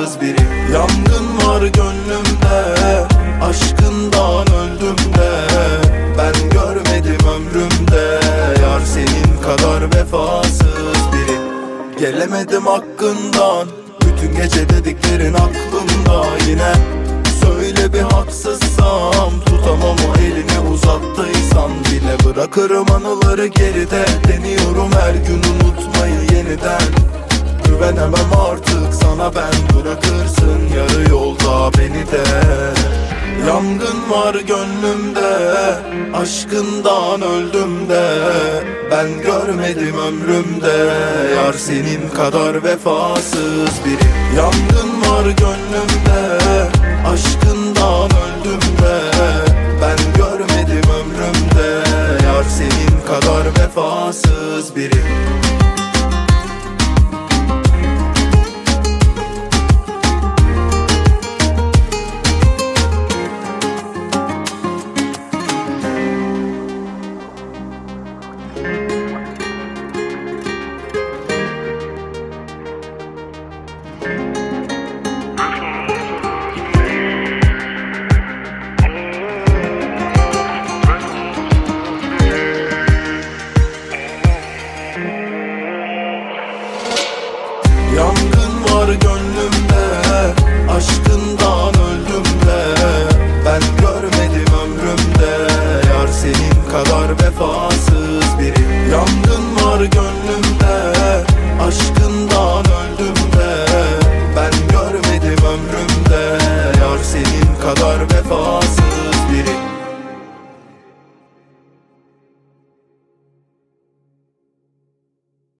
vefasız biri. Yangın var gönlümde, aşkından öldüm de. Ben görmedim ömrümde yar senin kadar vefasız biri. Gelemedim hakkından, bütün gece dediklerin aklımda yine. Söyle bir haksızsam, tutamam o elini uzattıysan bile. Bırakırım anıları geride, deniyorum her gün unutmayı yeniden. Güvenemem artık sana ben, bırakırsın yarı yolda beni de. Yangın var gönlümde, aşkından öldüm de. Ben görmedim ömrümde yar senin kadar vefasız biri. Yangın var gönlümde, aşkından öldüm de. Ben görmedim ömrümde yar senin kadar vefasız biri. Yangın var gönlümde, aşkından öldüm de. Ben görmedim ömrümde yar senin kadar vefasız biri. Yangın var gönlümde,